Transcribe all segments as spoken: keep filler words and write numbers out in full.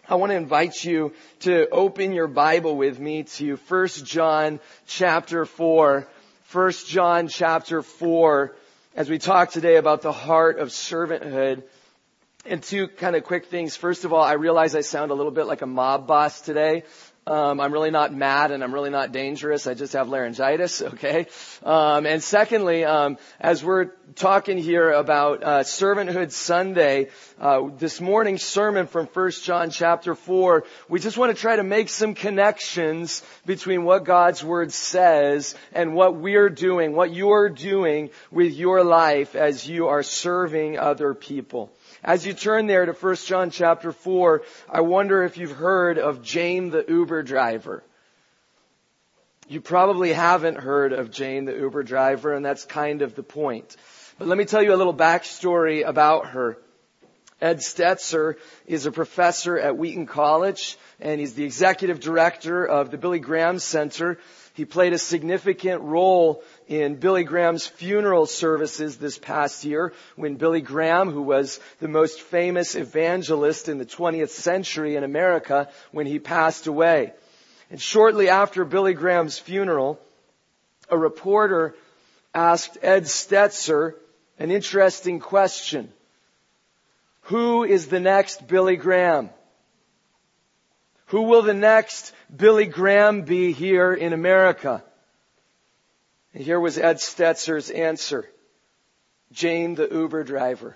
I want to invite you to open your Bible with me to First John chapter four. First John chapter four, as we talk today about the heart of servanthood. And two kind of quick things. First of all, I realize I sound a little bit like a mob boss today. Um, I'm really not mad and I'm really not dangerous. I just have laryngitis, okay? Um, and secondly, um, as we're talking here about uh, Servanthood Sunday, uh, this morning's sermon from First John chapter four, we just want to try to make some connections between what God's Word says and what we're doing, what you're doing with your life as you are serving other people. As you turn there to First John chapter four, I wonder if you've heard of Jane the Uber driver. You probably haven't heard of Jane the Uber driver, and that's kind of the point. But let me tell you a little backstory about her. Ed Stetzer is a professor at Wheaton College, and he's the executive director of the Billy Graham Center. He played a significant role in Billy Graham's funeral services this past year when Billy Graham, who was the most famous evangelist in the twentieth century in America, when he passed away. And shortly after Billy Graham's funeral, a reporter asked Ed Stetzer an interesting question. Who is the next Billy Graham? Who will the next Billy Graham be here in America? And here was Ed Stetzer's answer. Jane the Uber driver.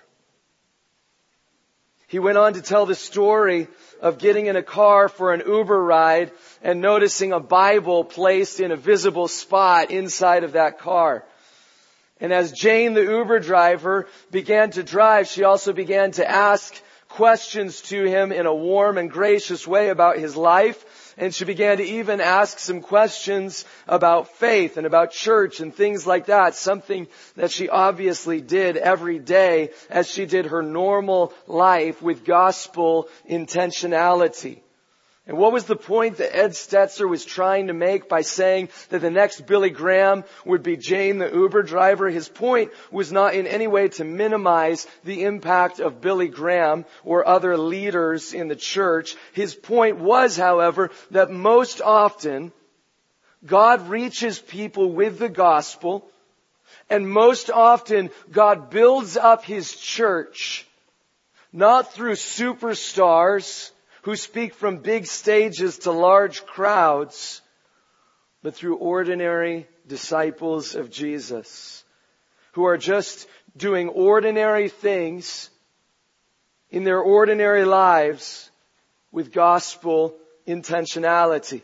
He went on to tell the story of getting in a car for an Uber ride and noticing a Bible placed in a visible spot inside of that car. And as Jane the Uber driver began to drive, she also began to ask questions to him in a warm and gracious way about his life. And she began to even ask some questions about faith and about church and things like that. Something that she obviously did every day as she did her normal life with gospel intentionality. And what was the point that Ed Stetzer was trying to make by saying that the next Billy Graham would be Jane the Uber driver? His point was not in any way to minimize the impact of Billy Graham or other leaders in the church. His point was, however, that most often God reaches people with the gospel, and most often God builds up His church not through superstars who speak from big stages to large crowds, but through ordinary disciples of Jesus, who are just doing ordinary things in their ordinary lives with gospel intentionality.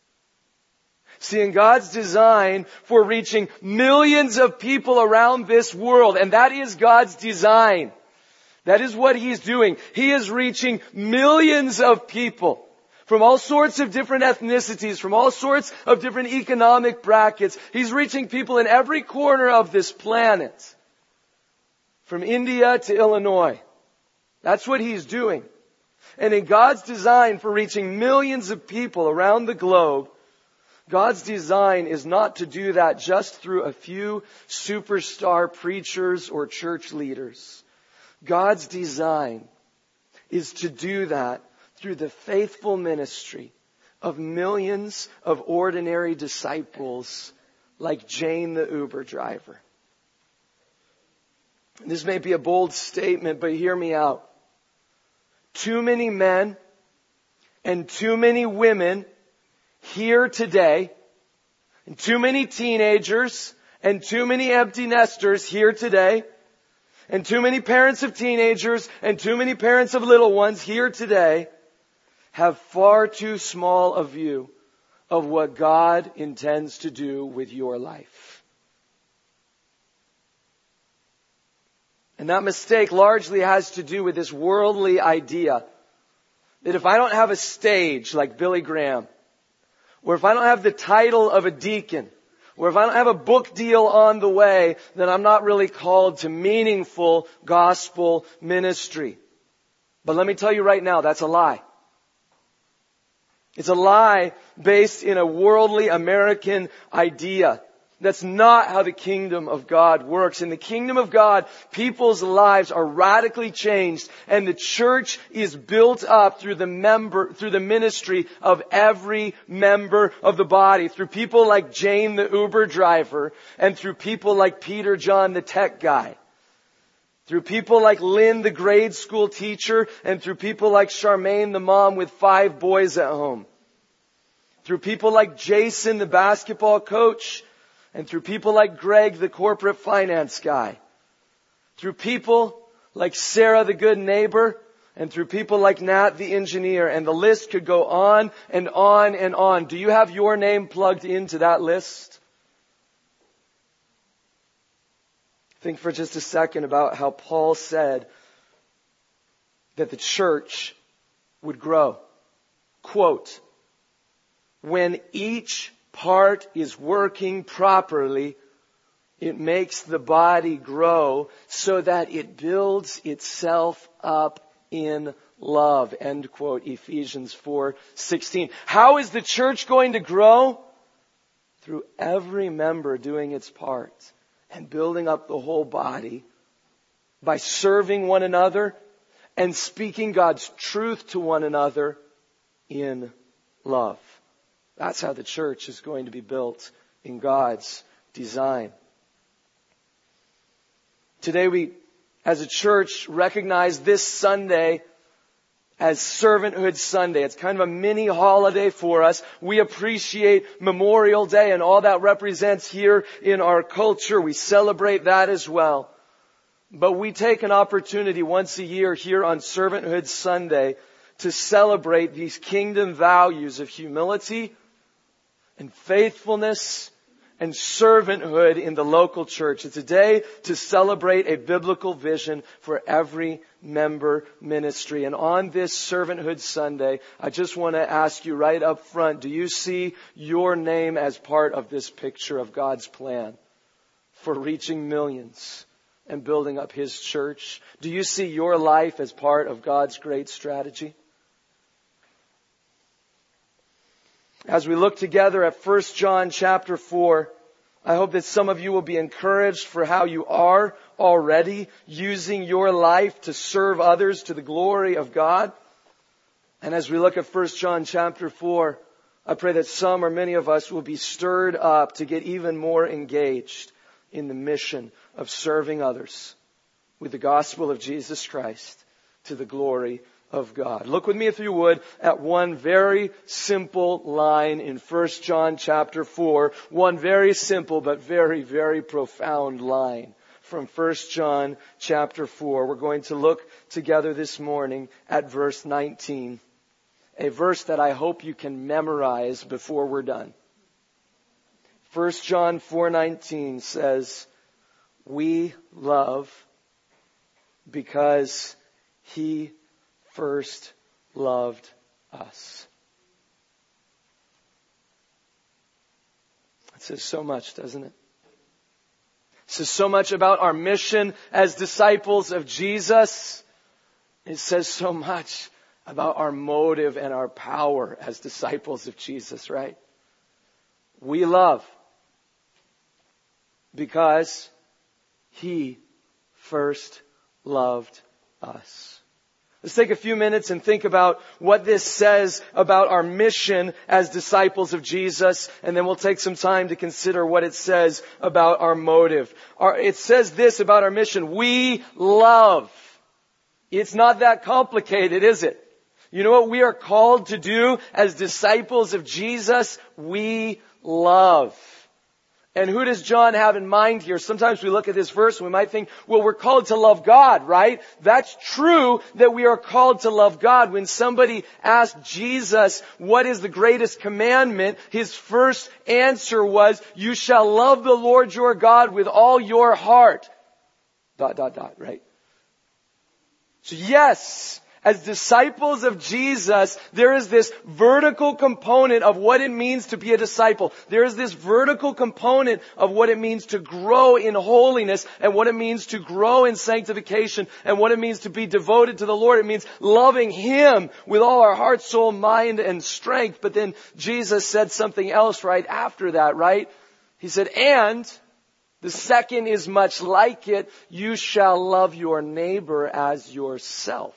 See, in God's design for reaching millions of people around this world, and that is God's design. That is what He's doing. He is reaching millions of people from all sorts of different ethnicities, from all sorts of different economic brackets. He's reaching people in every corner of this planet, from India to Illinois. That's what He's doing. And in God's design for reaching millions of people around the globe, God's design is not to do that just through a few superstar preachers or church leaders. God's design is to do that through the faithful ministry of millions of ordinary disciples like Jane the Uber driver. This may be a bold statement, but hear me out. Too many men and too many women here today, and too many teenagers and too many empty nesters here today, and too many parents of teenagers and too many parents of little ones here today have far too small a view of what God intends to do with your life. And that mistake largely has to do with this worldly idea that if I don't have a stage like Billy Graham, or if I don't have the title of a deacon, or if I don't have a book deal on the way, then I'm not really called to meaningful gospel ministry. But let me tell you right now, that's a lie. It's a lie based in a worldly American idea That's not how the kingdom of God works. In the kingdom of God, people's lives are radically changed, and the church is built up through the member, through the ministry of every member of the body, through people like Jane, the Uber driver, and through people like Peter John, the tech guy. Through people like Lynn, the grade school teacher, and through people like Charmaine, the mom with five boys at home. Through people like Jason, the basketball coach, and through people like Greg, the corporate finance guy. Through people like Sarah, the good neighbor, and through people like Nat, the engineer. And the list could go on and on and on. Do you have your name plugged into that list? Think for just a second about how Paul said that the church would grow. Quote, when each part is working properly, it makes the body grow so that it builds itself up in love. End quote, Ephesians four sixteen. How is the church going to grow? Through every member doing its part and building up the whole body by serving one another and speaking God's truth to one another in love. That's how the church is going to be built in God's design. Today we, as a church, recognize this Sunday as Servanthood Sunday. It's kind of a mini holiday for us. We appreciate Memorial Day and all that represents here in our culture. We celebrate that as well. But we take an opportunity once a year here on Servanthood Sunday to celebrate these kingdom values of humility and faithfulness and servanthood in the local church. It's a day to celebrate a biblical vision for every member ministry. And on this Servanthood Sunday, I just want to ask you right up front, do you see your name as part of this picture of God's plan for reaching millions and building up His church? Do you see your life as part of God's great strategy? As we look together at First John chapter four, I hope that some of you will be encouraged for how you are already using your life to serve others to the glory of God. And as we look at First John chapter four, I pray that some or many of us will be stirred up to get even more engaged in the mission of serving others with the gospel of Jesus Christ to the glory of God. Look with me, if you would, at one very simple line in First John chapter four. One very simple but very, very profound line from First John chapter four. We're going to look together this morning at verse nineteen. A verse that I hope you can memorize before we're done. First John four nineteen says, we love because He first loved us. It says so much, doesn't it? It says so much about our mission as disciples of Jesus. It says so much about our motive and our power as disciples of Jesus, right? We love because He first loved us. Let's take a few minutes and think about what this says about our mission as disciples of Jesus, and then we'll take some time to consider what it says about our motive. Our, it says this about our mission: we love. It's not that complicated, is it? You know what we are called to do as disciples of Jesus? We love. And who does John have in mind here? Sometimes we look at this verse and we might think, well, we're called to love God, right? That's true that we are called to love God. When somebody asked Jesus, what is the greatest commandment? His first answer was, you shall love the Lord your God with all your heart. Dot, dot, dot, right? So yes, as disciples of Jesus, there is this vertical component of what it means to be a disciple. There is this vertical component of what it means to grow in holiness and what it means to grow in sanctification and what it means to be devoted to the Lord. It means loving Him with all our heart, soul, mind, and strength. But then Jesus said something else right after that, right? He said, and the second is much like it. You shall love your neighbor as yourself.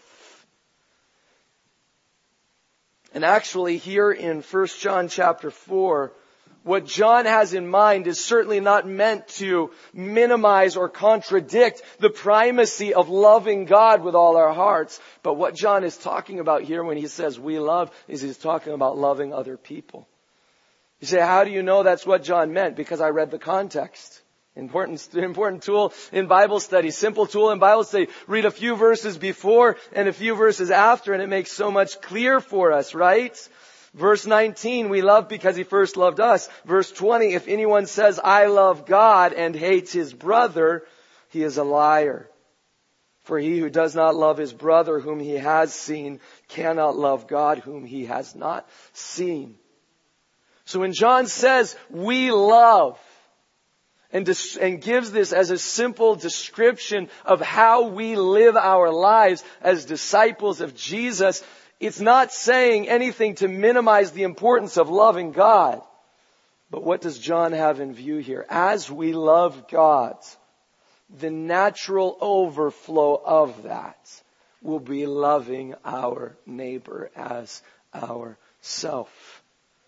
And actually here in First John chapter four, what John has in mind is certainly not meant to minimize or contradict the primacy of loving God with all our hearts. But what John is talking about here when he says we love is he's talking about loving other people. You say, how do you know that's what John meant? Because I read the context. Important, important tool in Bible study. Simple tool in Bible study. Read a few verses before and a few verses after, and it makes so much clear for us, right? Verse nineteen, we love because He first loved us. Verse twenty, if anyone says, I love God and hates his brother, he is a liar. For he who does not love his brother whom he has seen cannot love God whom he has not seen. So when John says, we love, and, dis- and gives this as a simple description of how we live our lives as disciples of Jesus, it's not saying anything to minimize the importance of loving God. But what does John have in view here? As we love God, the natural overflow of that will be loving our neighbor as ourself.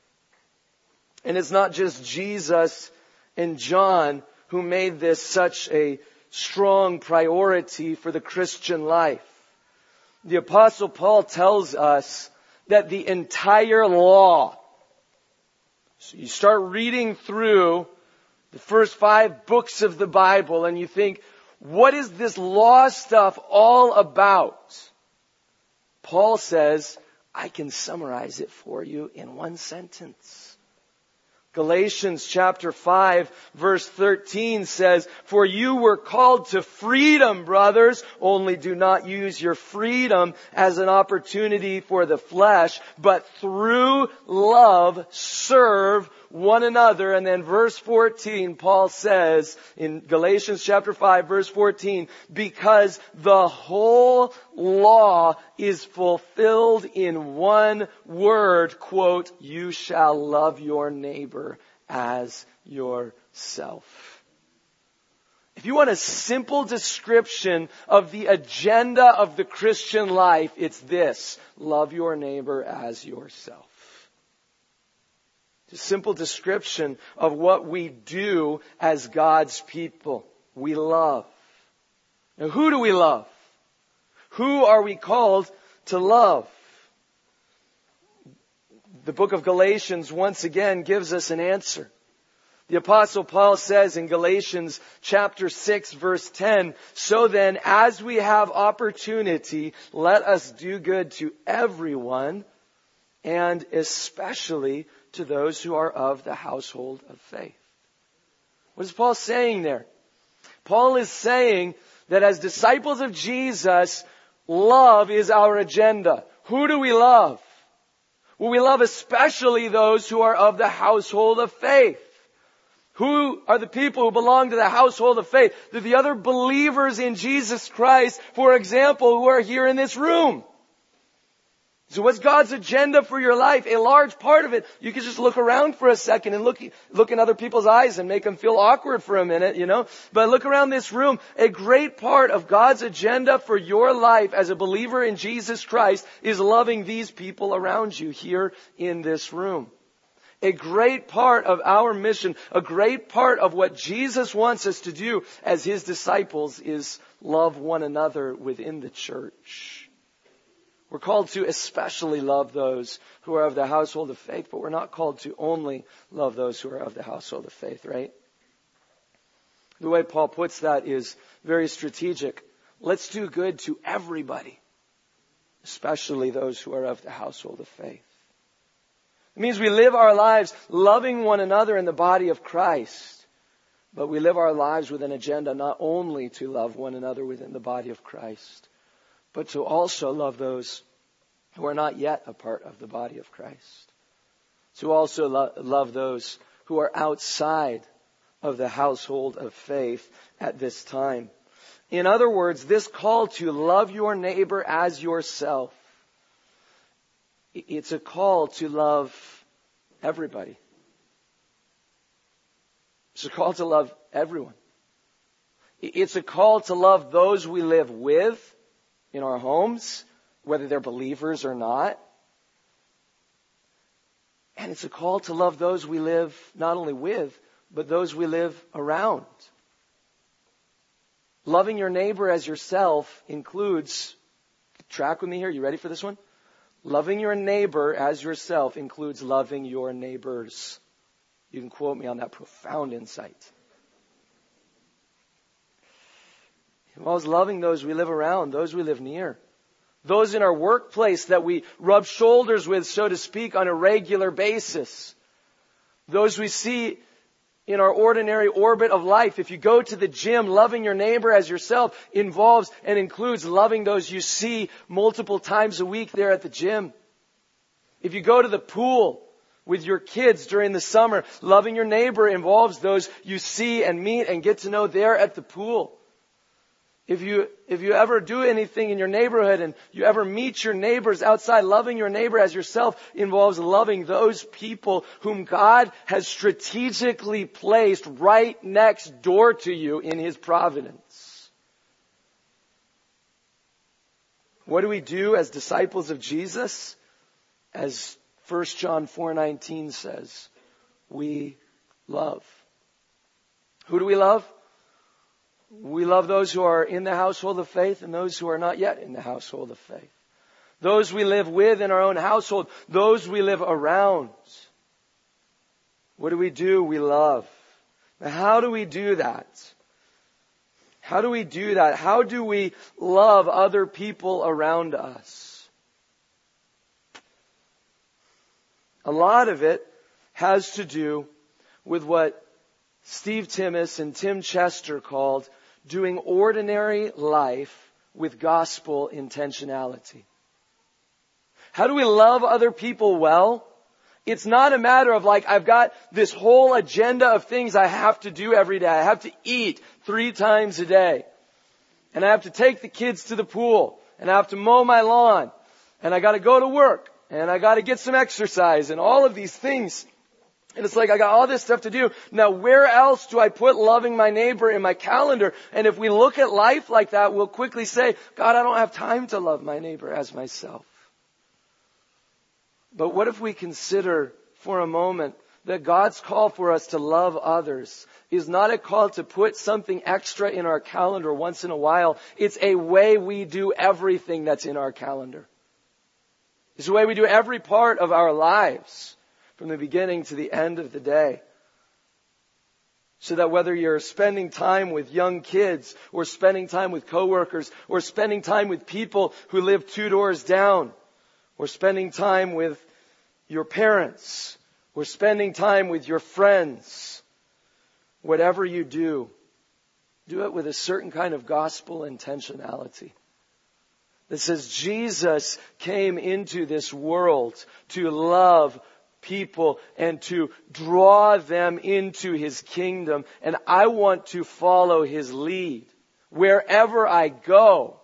And it's not just Jesus and John who made this such a strong priority for the Christian life. The Apostle Paul tells us that the entire law, so you start reading through the first five books of the Bible and you think, what is this law stuff all about? Paul says, I can summarize it for you in one sentence. Galatians chapter five verse thirteen says, for you were called to freedom, brothers, only do not use your freedom as an opportunity for the flesh, but through love serve one another. And then verse fourteen, Paul says in Galatians chapter five verse fourteen, because the whole law is fulfilled in one word, quote, you shall love your neighbor as yourself. If you want a simple description of the agenda of the Christian life, it's this: love your neighbor as yourself. A simple description of what we do as God's people. We love. Now, who do we love? Who are we called to love? The book of Galatians once again gives us an answer. The Apostle Paul says in Galatians chapter six verse ten, so then as we have opportunity, let us do good to everyone, and especially to those who are of the household of faith. What is Paul saying there? Paul is saying that as disciples of Jesus, love is our agenda. Who do we love? Well, we love especially those who are of the household of faith. Who are the people who belong to the household of faith? They're the other believers in Jesus Christ, for example, who are here in this room. So what's God's agenda for your life? A large part of it, you can just look around for a second and look, look in other people's eyes and make them feel awkward for a minute, you know. But look around this room. A great part of God's agenda for your life as a believer in Jesus Christ is loving these people around you here in this room. A great part of our mission, a great part of what Jesus wants us to do as His disciples is love one another within the church. We're called to especially love those who are of the household of faith, but we're not called to only love those who are of the household of faith, right? The way Paul puts that is very strategic. Let's do good to everybody, especially those who are of the household of faith. It means we live our lives loving one another in the body of Christ, but we live our lives with an agenda not only to love one another within the body of Christ, but to also love those who are not yet a part of the body of Christ. To also lo- love those who are outside of the household of faith at this time. In other words, this call to love your neighbor as yourself, it's a call to love everybody. It's a call to love everyone. It's a call to love those we live with in our homes, whether they're believers or not. And it's a call to love those we live not only with, but those we live around. Loving your neighbor as yourself includes, track with me here, you ready for this one? Loving your neighbor as yourself includes loving your neighbors. You can quote me on that profound insight. It involves loving those we live around, those we live near. Those in our workplace that we rub shoulders with, so to speak, on a regular basis. Those we see in our ordinary orbit of life. If you go to the gym, loving your neighbor as yourself involves and includes loving those you see multiple times a week there at the gym. If you go to the pool with your kids during the summer, loving your neighbor involves those you see and meet and get to know there at the pool. If you, if you ever do anything in your neighborhood and you ever meet your neighbors outside, loving your neighbor as yourself involves loving those people whom God has strategically placed right next door to you in His providence. What do we do as disciples of Jesus? As First John four nineteen says, we love. Who do we love? We love those who are in the household of faith and those who are not yet in the household of faith. Those we live with in our own household. Those we live around. What do we do? We love. Now, how do we do that? How do we do that? How do we love other people around us? A lot of it has to do with what Steve Timmis and Tim Chester called doing ordinary life with gospel intentionality. How do we love other people well? It's not a matter of like, I've got this whole agenda of things I have to do every day. I have to eat three times a day. And I have to take the kids to the pool. And I have to mow my lawn. And I got to go to work. And I got to get some exercise and all of these things. And it's like, I got all this stuff to do. Now, where else do I put loving my neighbor in my calendar? And if we look at life like that, we'll quickly say, God, I don't have time to love my neighbor as myself. But what if we consider for a moment that God's call for us to love others is not a call to put something extra in our calendar once in a while. It's a way we do everything that's in our calendar. It's the way we do every part of our lives. From the beginning to the end of the day. So that whether you're spending time with young kids, or spending time with coworkers, or spending time with people who live two doors down, or spending time with your parents, or spending time with your friends, whatever you do, do it with a certain kind of gospel intentionality. That says Jesus came into this world to love people and to draw them into His kingdom. And I want to follow His lead wherever I go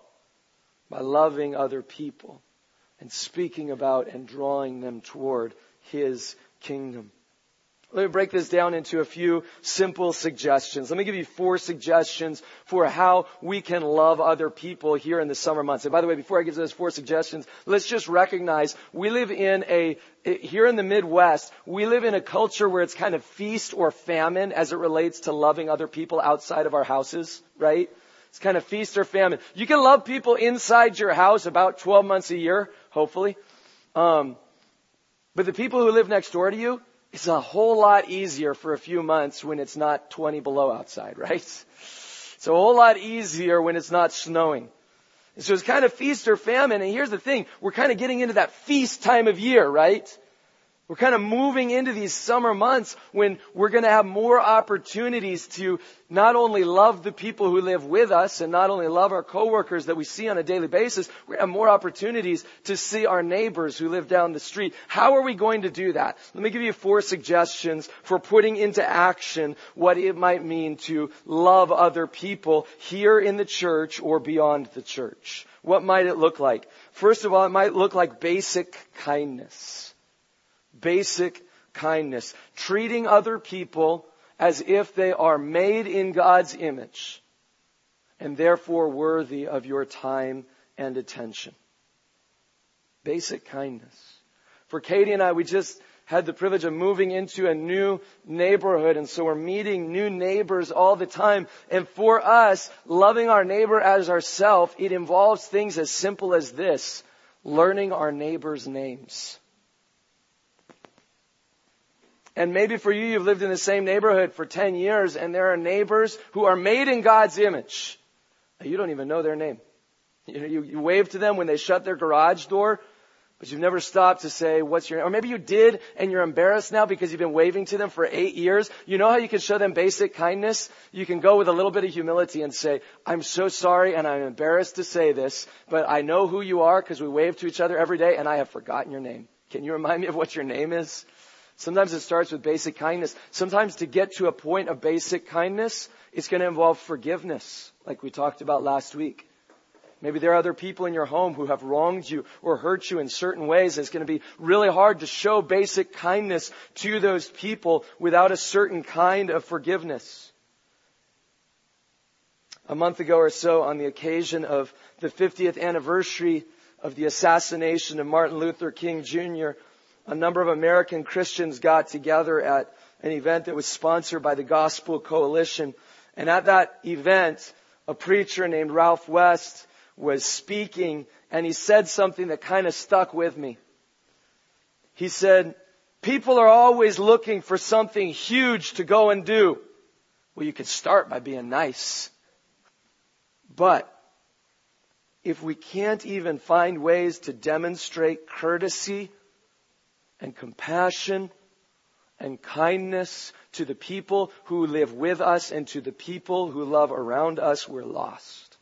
by loving other people and speaking about and drawing them toward His kingdom. Let me break this down into a few simple suggestions. Let me give you four suggestions for how we can love other people here in the summer months. And by the way, before I give those four suggestions, let's just recognize we live in a, here in the Midwest, we live in a culture where it's kind of feast or famine as it relates to loving other people outside of our houses, right? It's kind of feast or famine. You can love people inside your house about twelve months a year, hopefully. Um, but the people who live next door to you, it's a whole lot easier for a few months when it's not twenty below outside, right? It's a whole lot easier when it's not snowing. And so it's kind of feast or famine. And here's the thing. We're kind of getting into that feast time of year, right? We're kind of moving into these summer months when we're going to have more opportunities to not only love the people who live with us and not only love our coworkers that we see on a daily basis, we're going to have more opportunities to see our neighbors who live down the street. How are we going to do that? Let me give you four suggestions for putting into action what it might mean to love other people here in the church or beyond the church. What might it look like? First of all, it might look like basic kindness. Basic kindness. Treating other people as if they are made in God's image and therefore worthy of your time and attention. Basic kindness. For Katie and I, we just had the privilege of moving into a new neighborhood, and so we're meeting new neighbors all the time. And for us, loving our neighbor as ourselves, it involves things as simple as this: learning our neighbors' names. And maybe for you, you've lived in the same neighborhood for ten years, and there are neighbors who are made in God's image. You don't even know their name. You know, you, you wave to them when they shut their garage door, but you've never stopped to say, what's your name? Or maybe you did, and you're embarrassed now because you've been waving to them for eight years. You know how you can show them basic kindness? You can go with a little bit of humility and say, I'm so sorry, and I'm embarrassed to say this, but I know who you are because we wave to each other every day, and I have forgotten your name. Can you remind me of what your name is? Sometimes it starts with basic kindness. Sometimes to get to a point of basic kindness, it's going to involve forgiveness, like we talked about last week. Maybe there are other people in your home who have wronged you or hurt you in certain ways. It's going to be really hard to show basic kindness to those people without a certain kind of forgiveness. A month ago or so, on the occasion of the fiftieth anniversary of the assassination of Martin Luther King Junior, a number of American Christians got together at an event that was sponsored by the Gospel Coalition. And at that event, a preacher named Ralph West was speaking, and he said something that kind of stuck with me. He said, people are always looking for something huge to go and do. Well, you could start by being nice. But if we can't even find ways to demonstrate courtesy and compassion and kindness to the people who live with us and to the people who love around us, we're lost.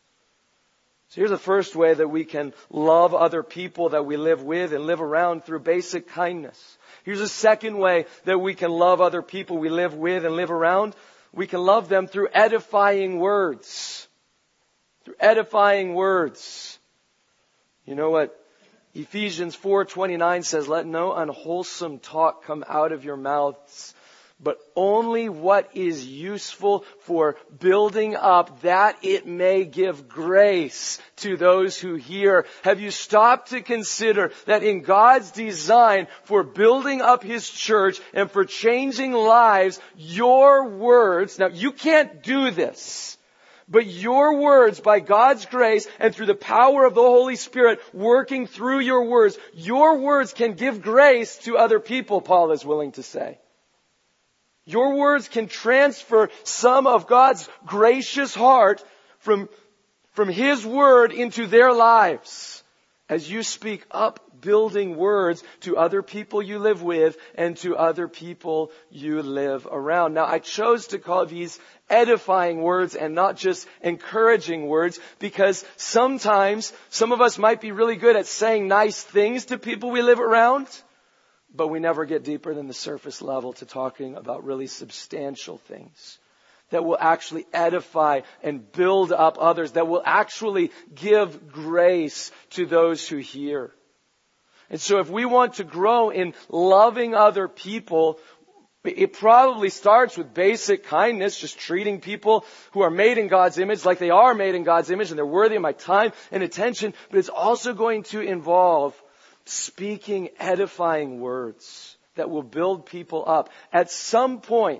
So here's the first way that we can love other people that we live with and live around, through basic kindness. Here's a second way that we can love other people we live with and live around. We can love them through edifying words. Through edifying words. You know what Ephesians four twenty-nine says? Let no unwholesome talk come out of your mouths, but only what is useful for building up, that it may give grace to those who hear. Have you stopped to consider that in God's design for building up His church and for changing lives, your words, now you can't do this, but your words, by God's grace and through the power of the Holy Spirit working through your words, your words can give grace to other people, Paul is willing to say. Your words can transfer some of God's gracious heart from, from His Word into their lives as you speak upbuilding words to other people you live with and to other people you live around. Now, I chose to call these edifying words and not just encouraging words, because sometimes some of us might be really good at saying nice things to people we live around, but we never get deeper than the surface level to talking about really substantial things that will actually edify and build up others, that will actually give grace to those who hear. And so if we want to grow in loving other people, it probably starts with basic kindness, just treating people who are made in God's image like they are made in God's image and they're worthy of my time and attention. But it's also going to involve speaking edifying words that will build people up. At some point,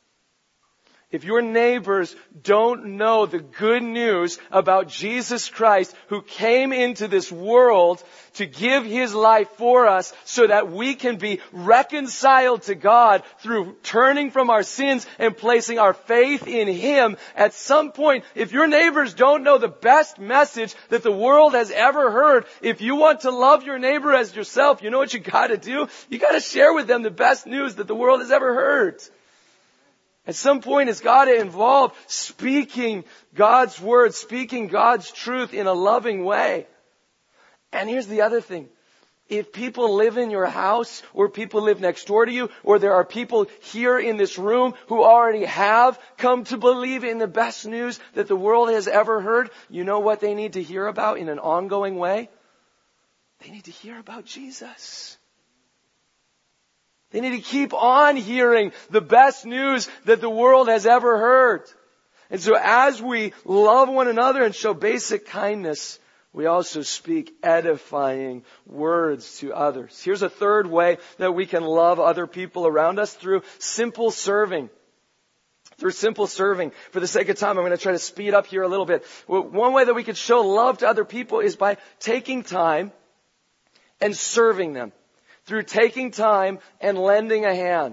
if your neighbors don't know the good news about Jesus Christ, who came into this world to give His life for us so that we can be reconciled to God through turning from our sins and placing our faith in Him, at some point, if your neighbors don't know the best message that the world has ever heard, if you want to love your neighbor as yourself, you know what you got to do? You got to share with them the best news that the world has ever heard. At some point, it's got to involve speaking God's word, speaking God's truth in a loving way. And here's the other thing. If people live in your house, or people live next door to you, or there are people here in this room who already have come to believe in the best news that the world has ever heard, you know what they need to hear about in an ongoing way? They need to hear about Jesus. They need to keep on hearing the best news that the world has ever heard. And so as we love one another and show basic kindness, we also speak edifying words to others. Here's a third way that we can love other people around us, through simple serving. Through simple serving. For the sake of time, I'm going to try to speed up here a little bit. One way that we could show love to other people is by taking time and serving them. Through taking time and lending a hand.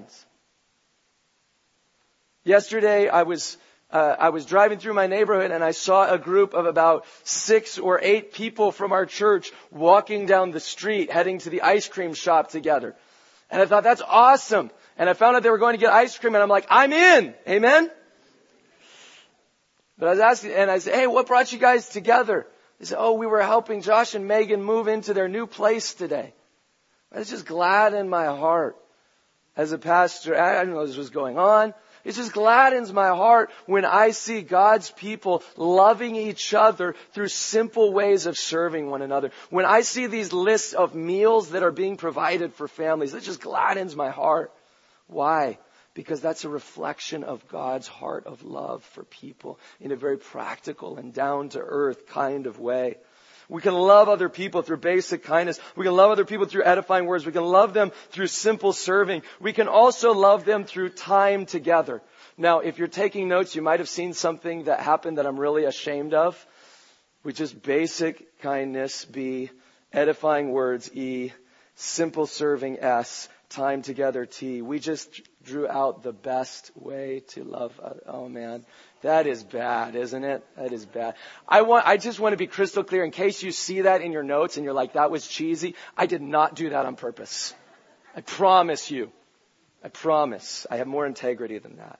Yesterday, I was uh, I was driving through my neighborhood and I saw a group of about six or eight people from our church walking down the street, heading to the ice cream shop together. And I thought, that's awesome. And I found out they were going to get ice cream, and I'm like, I'm in. Amen? But I was asking, and I said, hey, what brought you guys together? They said, oh, we were helping Josh and Megan move into their new place today. I was just glad in my heart as a pastor. I didn't know this was going on. It just gladdens my heart when I see God's people loving each other through simple ways of serving one another. When I see these lists of meals that are being provided for families, it just gladdens my heart. Why? Because that's a reflection of God's heart of love for people in a very practical and down-to-earth kind of way. We can love other people through basic kindness. We can love other people through edifying words. We can love them through simple serving. We can also love them through time together. Now, if you're taking notes, you might have seen something that happened that I'm really ashamed of, which is basic kindness, B, edifying words, E, simple serving, S, time together, T. We just drew out the best way to love. Oh man, that is bad, isn't it? That is bad. I want, I just want to be crystal clear in case you see that in your notes and you're like, that was cheesy. I did not do that on purpose. I promise you. I promise. I have more integrity than that.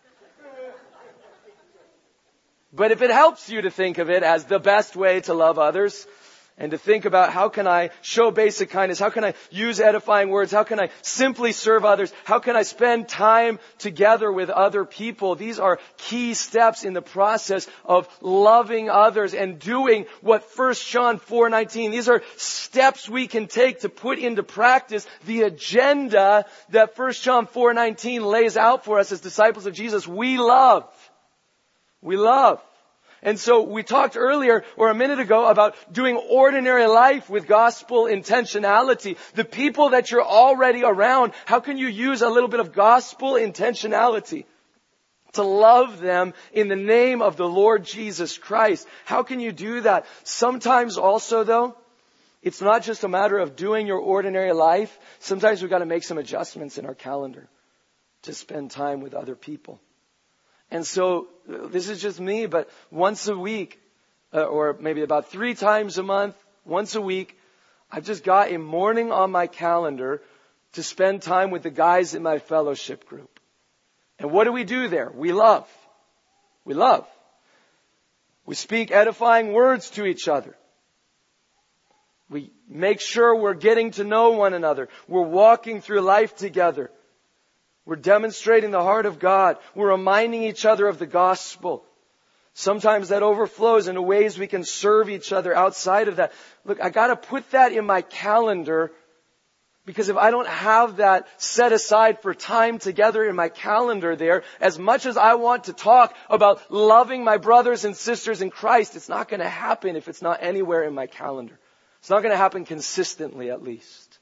But if it helps you to think of it as the best way to love others, and to think about how can I show basic kindness? How can I use edifying words? How can I simply serve others? How can I spend time together with other people? These are key steps in the process of loving others and doing what First John four nineteen. These are steps we can take to put into practice the agenda that First John four nineteen lays out for us as disciples of Jesus. We love. We love. And so we talked earlier or a minute ago about doing ordinary life with gospel intentionality. The people that you're already around, how can you use a little bit of gospel intentionality to love them in the name of the Lord Jesus Christ? How can you do that? Sometimes also though, it's not just a matter of doing your ordinary life. Sometimes we've got to make some adjustments in our calendar to spend time with other people. And so, this is just me, but once a week, uh, or maybe about three times a month, once a week, I've just got a morning on my calendar to spend time with the guys in my fellowship group. And what do we do there? We love. We love. We speak edifying words to each other. We make sure we're getting to know one another. We're walking through life together. We're demonstrating the heart of God. We're reminding each other of the gospel. Sometimes that overflows into ways we can serve each other outside of that. Look, I got to put that in my calendar, because if I don't have that set aside for time together in my calendar there, as much as I want to talk about loving my brothers and sisters in Christ, it's not going to happen if it's not anywhere in my calendar. It's not going to happen consistently, at least.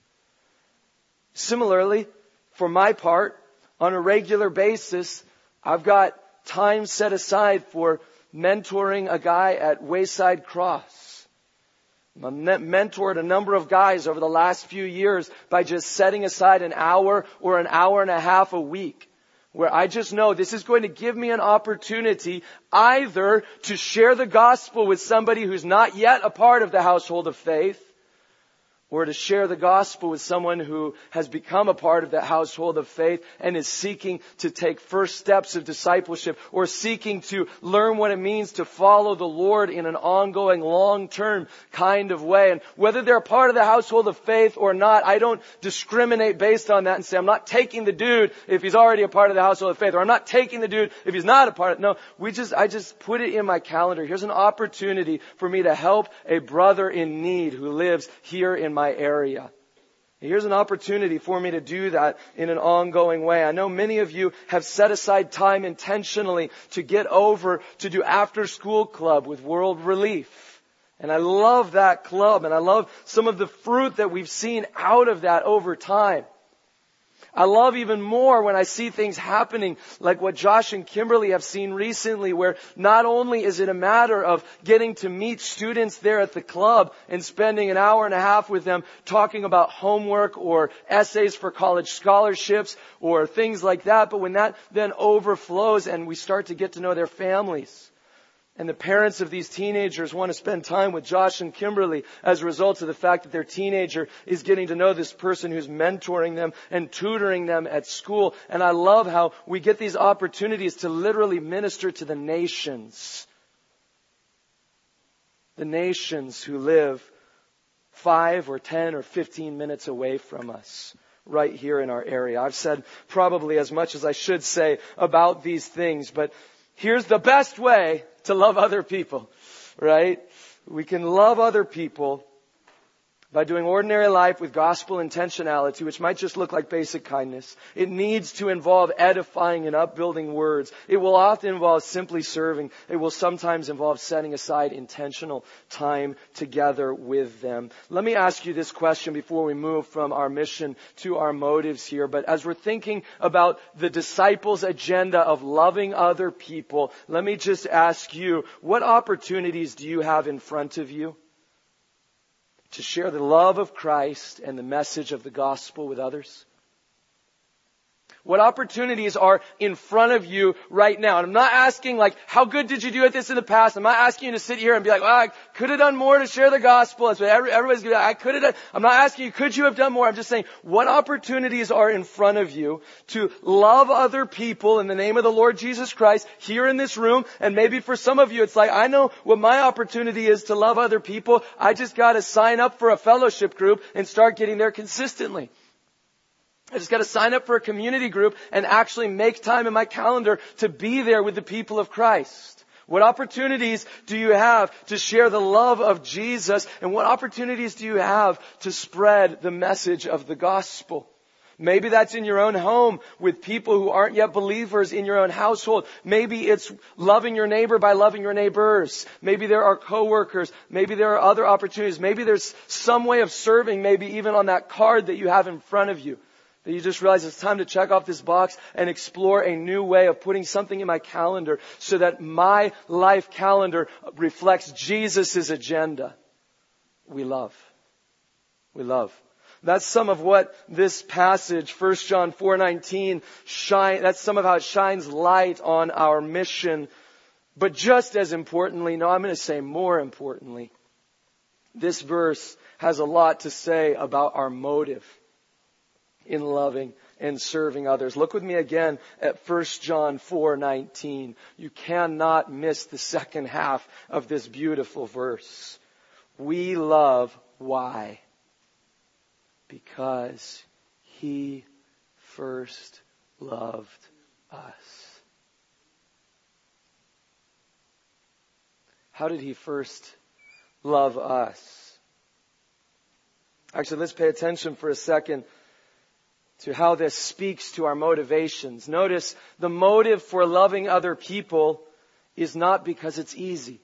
Similarly, for my part, on a regular basis, I've got time set aside for mentoring a guy at Wayside Cross. I've mentored a number of guys over the last few years by just setting aside an hour or an hour and a half a week, where I just know this is going to give me an opportunity either to share the gospel with somebody who's not yet a part of the household of faith, or to share the gospel with someone who has become a part of that household of faith and is seeking to take first steps of discipleship, or seeking to learn what it means to follow the Lord in an ongoing, long-term kind of way. And whether they're a part of the household of faith or not, I don't discriminate based on that and say, I'm not taking the dude if he's already a part of the household of faith, or I'm not taking the dude if he's not a part of it. No, we just, I just put it in my calendar. Here's an opportunity for me to help a brother in need who lives here in my area. Here's an opportunity for me to do that in an ongoing way. I know many of you have set aside time intentionally to get over to do after school club with World Relief. And I love that club, and I love some of the fruit that we've seen out of that over time. I love even more when I see things happening like what Josh and Kimberly have seen recently, where not only is it a matter of getting to meet students there at the club and spending an hour and a half with them talking about homework or essays for college scholarships or things like that, but when that then overflows and we start to get to know their families. And the parents of these teenagers want to spend time with Josh and Kimberly as a result of the fact that their teenager is getting to know this person who's mentoring them and tutoring them at school. And I love how we get these opportunities to literally minister to the nations. The nations who live five or ten or fifteen minutes away from us. Right here in our area. I've said probably as much as I should say about these things, but here's the best way to love other people, right? We can love other people by doing ordinary life with gospel intentionality, which might just look like basic kindness. It needs to involve edifying and upbuilding words. It will often involve simply serving. It will sometimes involve setting aside intentional time together with them. Let me ask you this question before we move from our mission to our motives here. But as we're thinking about the disciples' agenda of loving other people, let me just ask you, what opportunities do you have in front of you to share the love of Christ and the message of the gospel with others? What opportunities are in front of you right now? And I'm not asking like, how good did you do at this in the past? I'm not asking you to sit here and be like, well, I could have done more to share the gospel. That's what every, everybody's going to do. I could have done. I'm not asking you, could you have done more? I'm just saying, what opportunities are in front of you to love other people in the name of the Lord Jesus Christ here in this room? And maybe for some of you, it's like, I know what my opportunity is to love other people. I just got to sign up for a fellowship group and start getting there consistently. I just got to sign up for a community group and actually make time in my calendar to be there with the people of Christ. What opportunities do you have to share the love of Jesus? And what opportunities do you have to spread the message of the gospel? Maybe that's in your own home with people who aren't yet believers in your own household. Maybe it's loving your neighbor by loving your neighbors. Maybe there are coworkers. Maybe there are other opportunities. Maybe there's some way of serving, maybe even on that card that you have in front of you. That you just realize it's time to check off this box and explore a new way of putting something in my calendar so that my life calendar reflects Jesus' agenda. We love. We love. That's some of what this passage, First John four nineteen, shine, that's some of how it shines light on our mission. But just as importantly, no, I'm going to say more importantly, this verse has a lot to say about our motive in loving and serving others. Look with me again at First John four nineteen. You cannot miss the second half of this beautiful verse. We love, why? Because He first loved us. How did He first love us? Actually, let's pay attention for a second to how this speaks to our motivations. Notice the motive for loving other people is not because it's easy.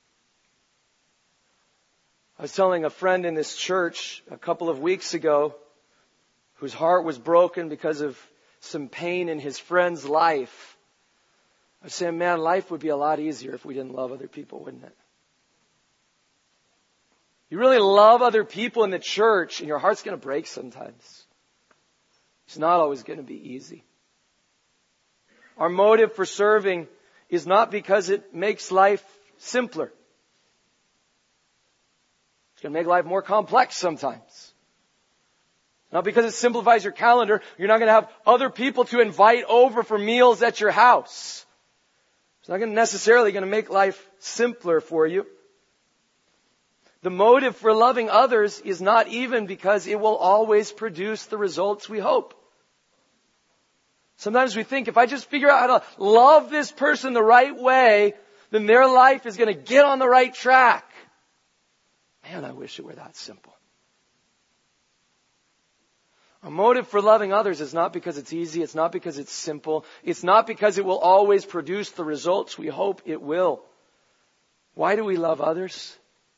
I was telling a friend in this church a couple of weeks ago whose heart was broken because of some pain in his friend's life. I was saying, man, life would be a lot easier if we didn't love other people, wouldn't it? You really love other people in the church and your heart's going to break sometimes. It's not always going to be easy. Our motive for serving is not because it makes life simpler. It's going to make life more complex sometimes. Not because it simplifies your calendar. You're not going to have other people to invite over for meals at your house. It's not going to necessarily going to make life simpler for you. The motive for loving others is not even because it will always produce the results we hope. Sometimes we think if I just figure out how to love this person the right way, then their life is going to get on the right track. Man, I wish it were that simple. A motive for loving others is not because it's easy. It's not because it's simple. It's not because it will always produce the results we hope it will. Why do we love others?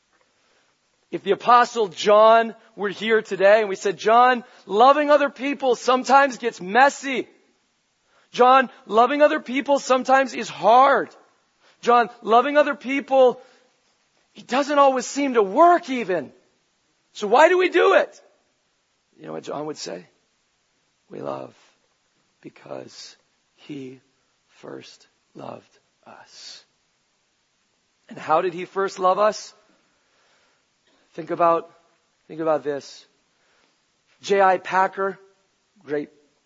If the Apostle John were here today and we said, John, loving other people sometimes gets messy. John, loving other people sometimes is hard. John, loving other people, it doesn't always seem to work even. So why do we do it? You know what John would say? We love because He first loved us. And how did He first love us? Think about, think about this. J I Packer, great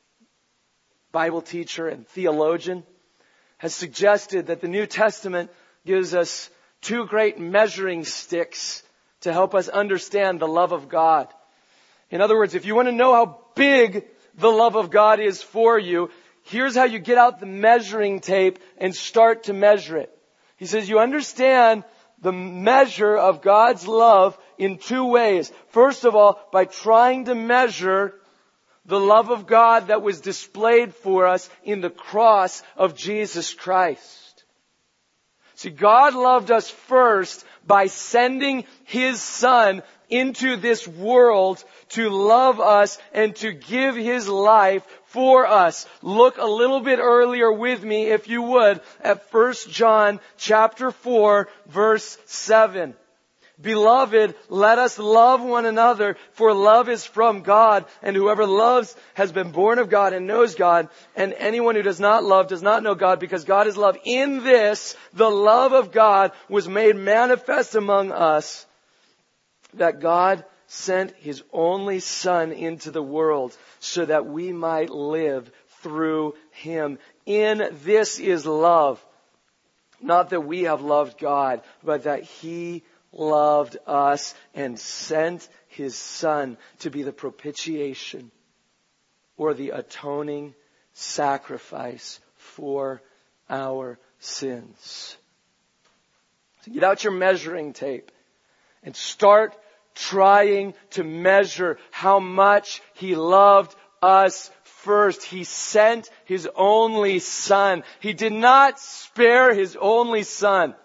Bible teacher and theologian, has suggested that the New Testament gives us two great measuring sticks to help us understand the love of God. In other words, if you want to know how big the love of God is for you, here's how you get out the measuring tape and start to measure it. He says you understand the measure of God's love in two ways. First of all, by trying to measure the love of God that was displayed for us in the cross of Jesus Christ. See, God loved us first by sending His Son into this world to love us and to give His life for us. Look a little bit earlier with me, if you would, at First John chapter four, verse seven. Beloved, let us love one another, for love is from God, and whoever loves has been born of God and knows God, and anyone who does not love does not know God, because God is love. In this, the love of God was made manifest among us, that God sent His only Son into the world so that we might live through Him. In this is love. Not that we have loved God, but that He loved us and sent His Son to be the propitiation or the atoning sacrifice for our sins. So get out your measuring tape and start trying to measure how much He loved us first. He sent His only Son. He did not spare His only Son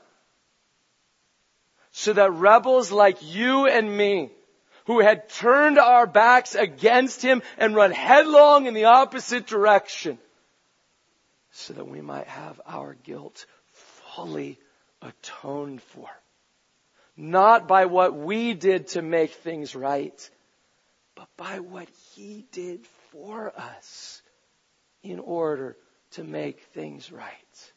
so that rebels like you and me, who had turned our backs against Him and run headlong in the opposite direction, so that we might have our guilt fully atoned for. Not by what we did to make things right, but by what He did for us in order to make things right.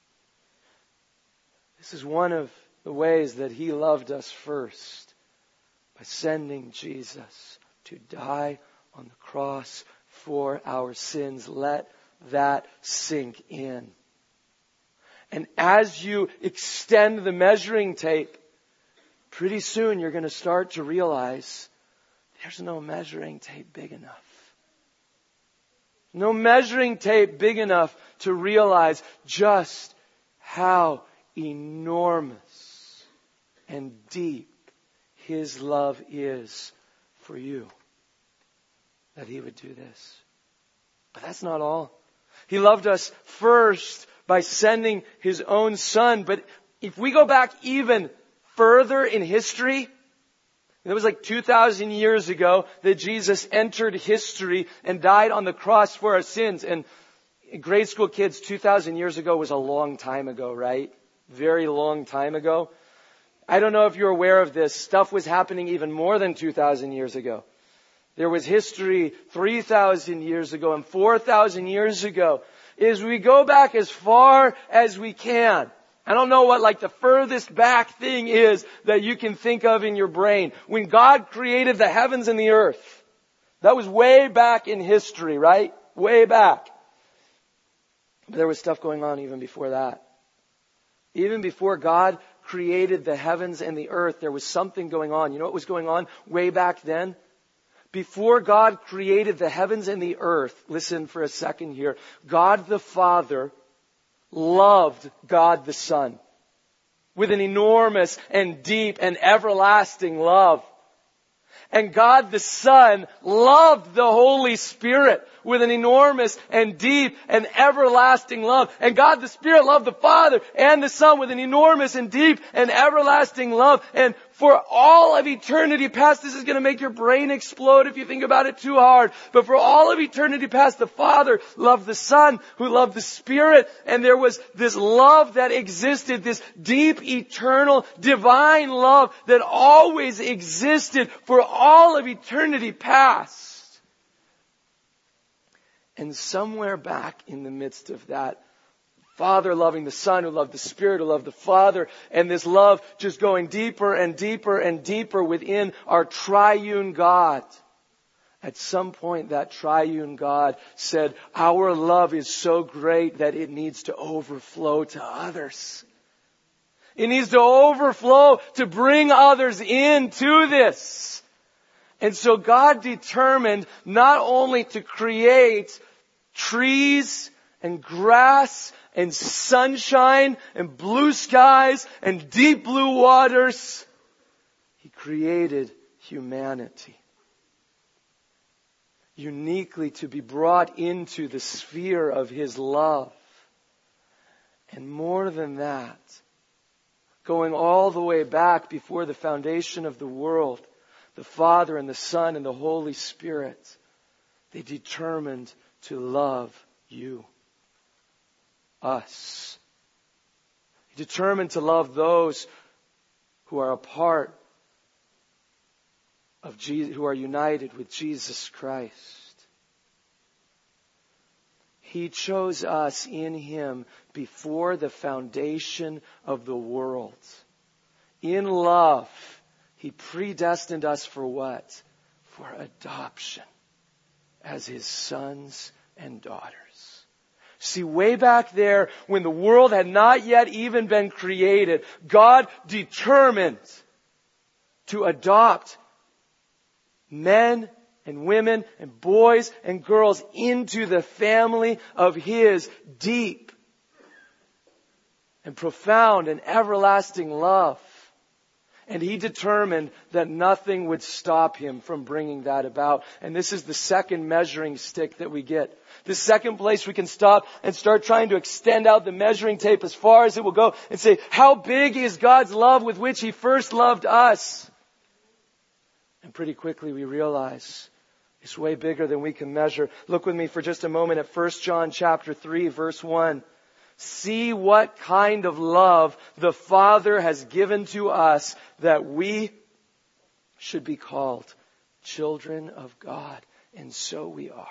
This is one of the ways that He loved us first, by sending Jesus to die on the cross for our sins. Let that sink in. And as you extend the measuring tape, pretty soon you're going to start to realize there's no measuring tape big enough. No measuring tape big enough to realize just how enormous and deep His love is for you. That He would do this. But that's not all. He loved us first by sending His own Son. But if we go back even further in history, it was like two thousand years ago that Jesus entered history and died on the cross for our sins. And grade school kids, two thousand years ago was a long time ago, right? Very long time ago. I don't know if you're aware of this. Stuff was happening even more than two thousand years ago. There was history three thousand years ago and four thousand years ago. As we go back as far as we can, I don't know what like the furthest back thing is that you can think of in your brain. When God created the heavens and the earth, that was way back in history, right? Way back. But there was stuff going on even before that. Even before God created the heavens and the earth, there was something going on. You know what was going on way back then? Before God created the heavens and the earth, listen for a second here, God the Father loved God the Son with an enormous and deep and everlasting love. And God the Son loved the Holy Spirit with an enormous and deep and everlasting love. And God the Spirit loved the Father and the Son with an enormous and deep and everlasting love. And for all of eternity past, this is going to make your brain explode if you think about it too hard. But for all of eternity past, the Father loved the Son who loved the Spirit. And there was this love that existed, this deep, eternal, divine love that always existed for all of eternity past. And somewhere back in the midst of that, Father loving the Son who loved the Spirit who loved the Father, and this love just going deeper and deeper and deeper within our triune God. At some point that triune God said, our love is so great that it needs to overflow to others. It needs to overflow to bring others into this. And so God determined not only to create trees and grass and sunshine and blue skies and deep blue waters. He created humanity. Uniquely to be brought into the sphere of His love. And more than that, going all the way back before the foundation of the world, the Father and the Son and the Holy Spirit, they determined to love you. Us. He determined to love those who are a part of Jesus, who are united with Jesus Christ. He chose us in Him before the foundation of the world. In love, He predestined us for what? For adoption as His sons and daughters. See, way back there, when the world had not yet even been created, God determined to adopt men and women and boys and girls into the family of His deep and profound and everlasting love. And He determined that nothing would stop Him from bringing that about. And this is the second measuring stick that we get. The second place we can stop and start trying to extend out the measuring tape as far as it will go and say, how big is God's love with which He first loved us? And pretty quickly we realize it's way bigger than we can measure. Look with me for just a moment at First John chapter three, verse one. See what kind of love the Father has given to us that we should be called children of God. And so we are.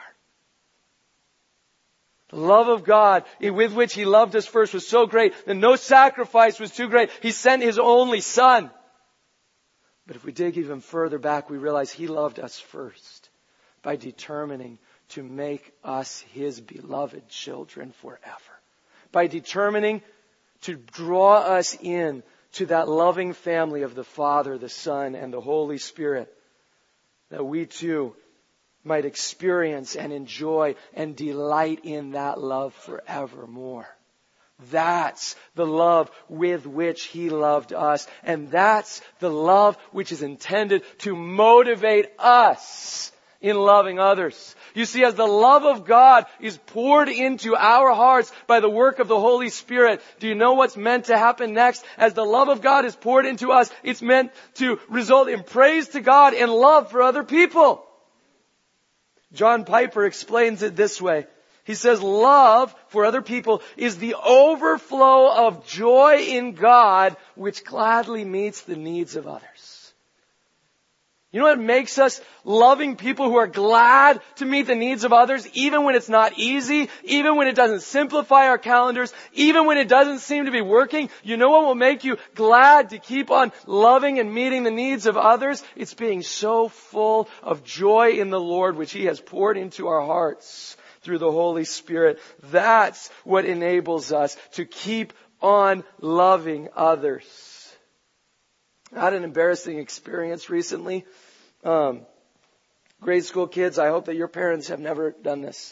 The love of God with which He loved us first was so great that no sacrifice was too great. He sent His only Son. But if we dig even further back, we realize He loved us first by determining to make us His beloved children forever. By determining to draw us in to that loving family of the Father, the Son, and the Holy Spirit, that we too might experience and enjoy and delight in that love forevermore. That's the love with which He loved us. And that's the love which is intended to motivate us in loving others. You see, as the love of God is poured into our hearts by the work of the Holy Spirit, do you know what's meant to happen next? As the love of God is poured into us, it's meant to result in praise to God and love for other people. John Piper explains it this way. He says, love for other people is the overflow of joy in God which gladly meets the needs of others. You know what makes us loving people who are glad to meet the needs of others, even when it's not easy, even when it doesn't simplify our calendars, even when it doesn't seem to be working? You know what will make you glad to keep on loving and meeting the needs of others? It's being so full of joy in the Lord, which He has poured into our hearts through the Holy Spirit. That's what enables us to keep on loving others. I had an embarrassing experience recently. Um, grade school kids, I hope that your parents have never done this.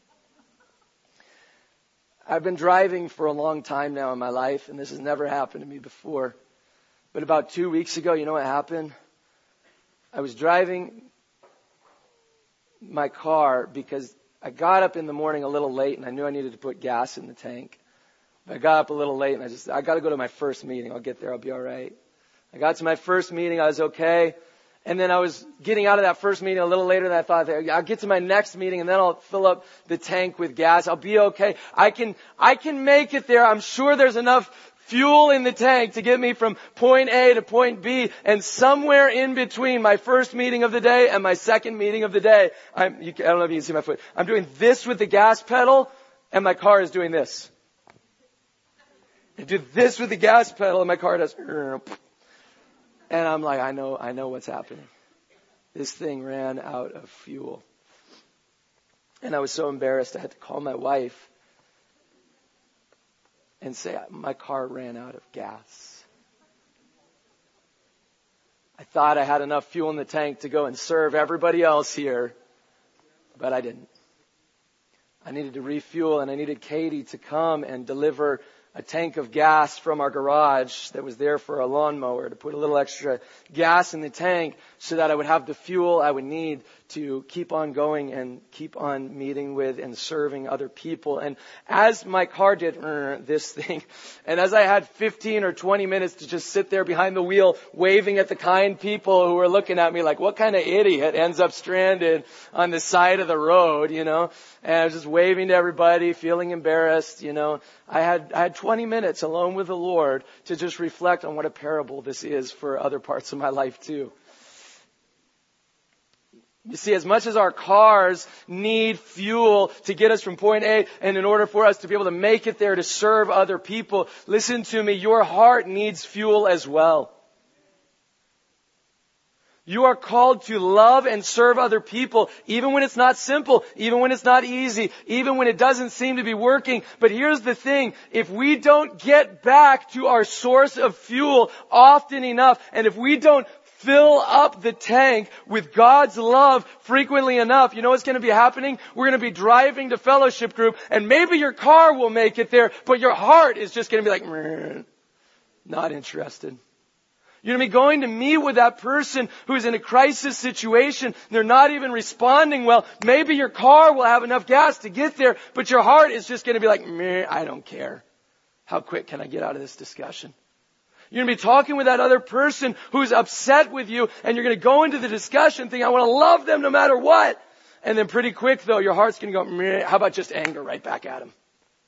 I've been driving for a long time now in my life, and this has never happened to me before. But about two weeks ago, you know what happened? I was driving my car because I got up in the morning a little late and I knew I needed to put gas in the tank. But I got up a little late and I just, I got to go to my first meeting. I'll get there. I'll be all right. I got to my first meeting. I was okay. And then I was getting out of that first meeting a little later than I thought. I'll get to my next meeting and then I'll fill up the tank with gas. I'll be okay. I can, I can make it there. I'm sure there's enough fuel in the tank to get me from point A to point B, and somewhere in between my first meeting of the day and my second meeting of the day, I'm, you, I don't know if you can see my foot, I'm doing this with the gas pedal and my car is doing this. I do this with the gas pedal and my car does, and I'm like, I know, I know what's happening. This thing ran out of fuel. And I was so embarrassed I had to call my wife and say, my car ran out of gas. I thought I had enough fuel in the tank to go and serve everybody else here, but I didn't. I needed to refuel, and I needed Katie to come and deliver a tank of gas from our garage that was there for a lawnmower to put a little extra gas in the tank so that I would have the fuel I would need to keep on going and keep on meeting with and serving other people. And as my car did uh, this thing, and as I had fifteen or twenty minutes to just sit there behind the wheel waving at the kind people who were looking at me like, what kind of idiot ends up stranded on the side of the road, you know? And I was just waving to everybody, feeling embarrassed, you know. I had, I had twenty minutes alone with the Lord to just reflect on what a parable this is for other parts of my life too. You see, as much as our cars need fuel to get us from point A, and in order for us to be able to make it there to serve other people, listen to me, your heart needs fuel as well. You are called to love and serve other people, even when it's not simple, even when it's not easy, even when it doesn't seem to be working. But here's the thing, if we don't get back to our source of fuel often enough, and if we don't fill up the tank with God's love frequently enough, you know what's going to be happening? We're going to be driving to fellowship group, and maybe your car will make it there, but your heart is just going to be like, not interested. You're going to be going to meet with that person who's in a crisis situation. They're not even responding well. Maybe your car will have enough gas to get there, but your heart is just going to be like, meh, I don't care. How quick can I get out of this discussion? You're going to be talking with that other person who's upset with you, and you're going to go into the discussion thinking, I want to love them no matter what. And then pretty quick, though, your heart's going to go, meh, how about just anger right back at him?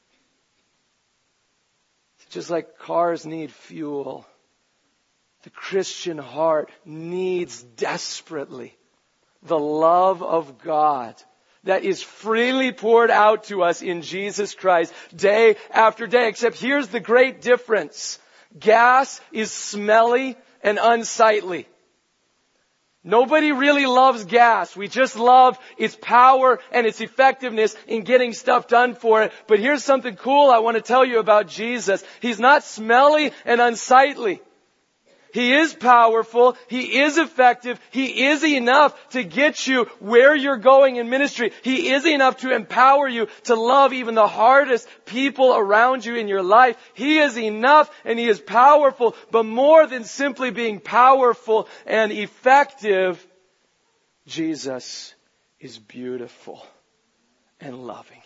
It's just like cars need fuel. The Christian heart needs desperately the love of God that is freely poured out to us in Jesus Christ day after day. Except here's the great difference. Gas is smelly and unsightly. Nobody really loves gas. We just love its power and its effectiveness in getting stuff done for it. But here's something cool I want to tell you about Jesus. He's not smelly and unsightly. He is powerful. He is effective. He is enough to get you where you're going in ministry. He is enough to empower you to love even the hardest people around you in your life. He is enough and He is powerful. But more than simply being powerful and effective, Jesus is beautiful and loving.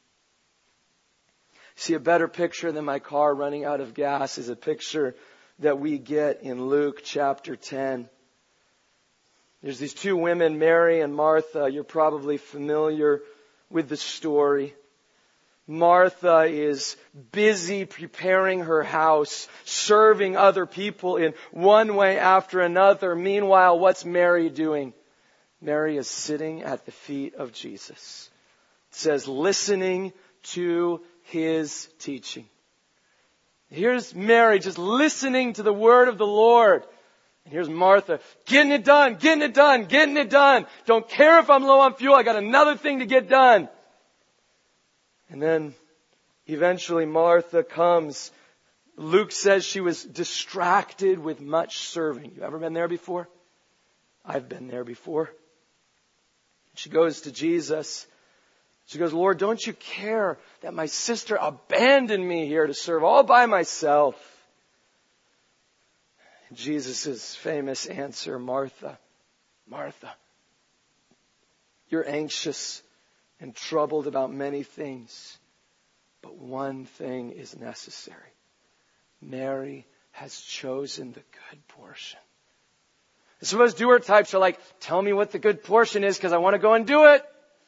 See, a better picture than my car running out of gas is a picture that we get in Luke chapter ten. There's these two women, Mary and Martha. You're probably familiar with the story. Martha is busy preparing her house, serving other people in one way after another. Meanwhile, what's Mary doing? Mary is sitting at the feet of Jesus. It says, listening to His teaching. Here's Mary just listening to the word of the Lord. And here's Martha getting it done, getting it done, getting it done. Don't care if I'm low on fuel. I got another thing to get done. And then eventually Martha comes. Luke says she was distracted with much serving. You ever been there before? I've been there before. She goes to Jesus. She goes, Lord, don't you care that my sister abandoned me here to serve all by myself? Jesus' famous answer, Martha, Martha, you're anxious and troubled about many things, but one thing is necessary. Mary has chosen the good portion. And some of us doer types are like, tell me what the good portion is because I want to go and do it.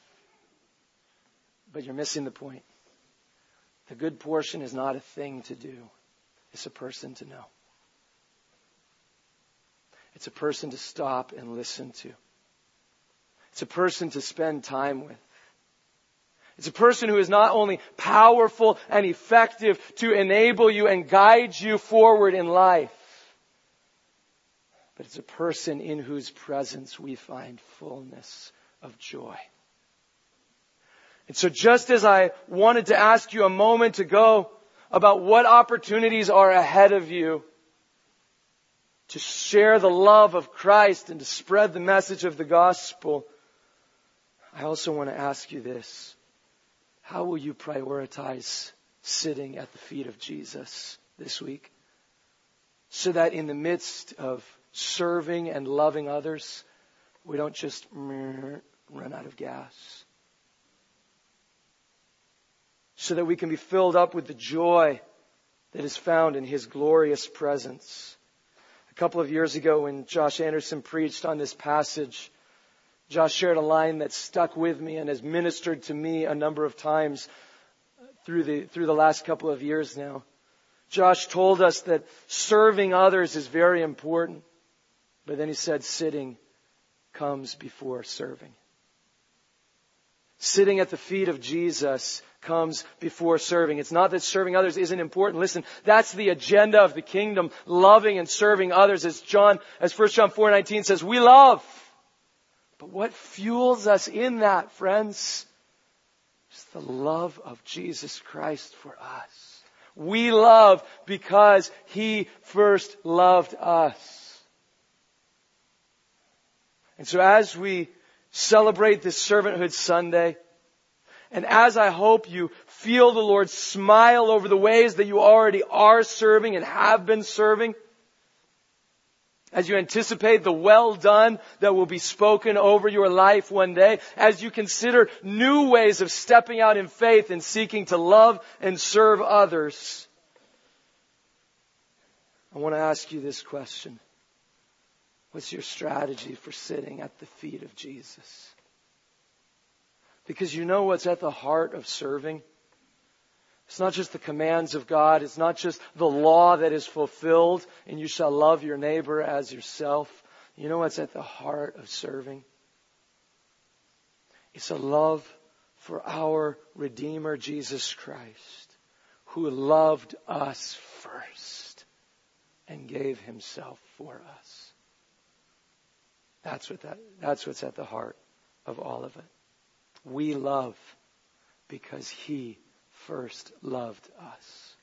But you're missing the point. The good portion is not a thing to do. It's a person to know. It's a person to stop and listen to. It's a person to spend time with. It's a person who is not only powerful and effective to enable you and guide you forward in life, but it's a person in whose presence we find fullness of joy. And so just as I wanted to ask you a moment ago about what opportunities are ahead of you to share the love of Christ and to spread the message of the gospel, I also want to ask you this. How will you prioritize sitting at the feet of Jesus this week? So that in the midst of serving and loving others, we don't just run out of gas. So that we can be filled up with the joy that is found in His glorious presence. A couple of years ago when Josh Anderson preached on this passage, Josh shared a line that stuck with me and has ministered to me a number of times through the through the last couple of years now. Josh told us that serving others is very important, but then he said sitting comes before serving. Sitting at the feet of Jesus comes before serving. It's not that serving others isn't important. Listen, that's the agenda of the kingdom, loving and serving others. As John, as First John four nineteen says, we love. But what fuels us in that, friends, is the love of Jesus Christ for us. We love because He first loved us. And so as we celebrate this Servanthood Sunday, and as I hope you feel the Lord smile over the ways that you already are serving and have been serving, as you anticipate the well done that will be spoken over your life one day, as you consider new ways of stepping out in faith and seeking to love and serve others, I want to ask you this question. What's your strategy for sitting at the feet of Jesus? Because you know what's at the heart of serving? It's not just the commands of God. It's not just the law that is fulfilled, and you shall love your neighbor as yourself. You know what's at the heart of serving? It's a love for our Redeemer, Jesus Christ, who loved us first and gave Himself for us. That's what that, that's what's at the heart of all of it. We love because He first loved us.